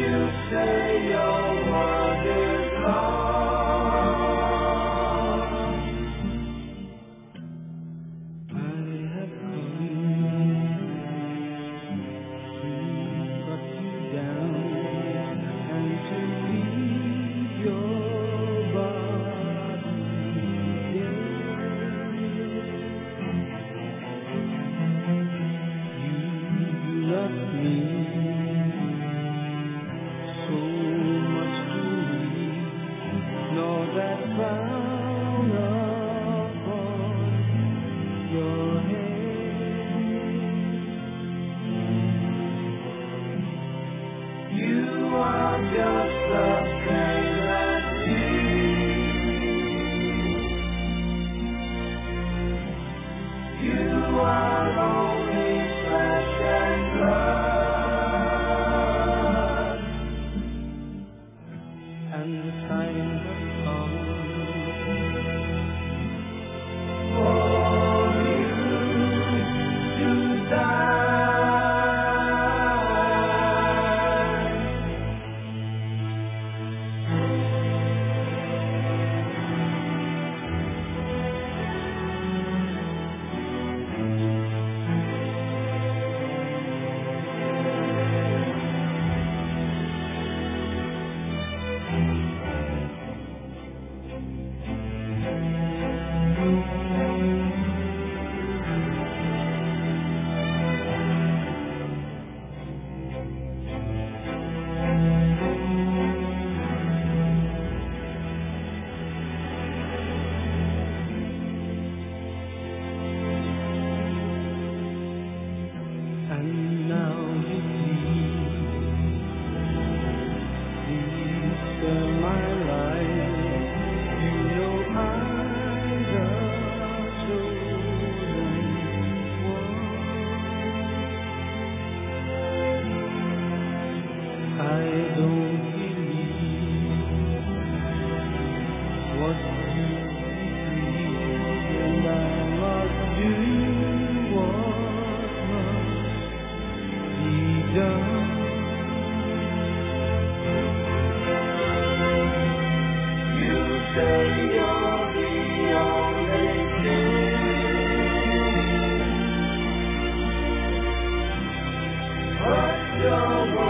say your word is lost. I have come to cut you down and to leave your body dead. You left me so much to leave, nor that crown upon your head. You are just the same as me. You are only flesh and blood, and the time has come for you to die. And now you please spare my life. You know I'm the chosen one. I don't believe what you believe, and I must do what must be done. You say you're the only thing, but your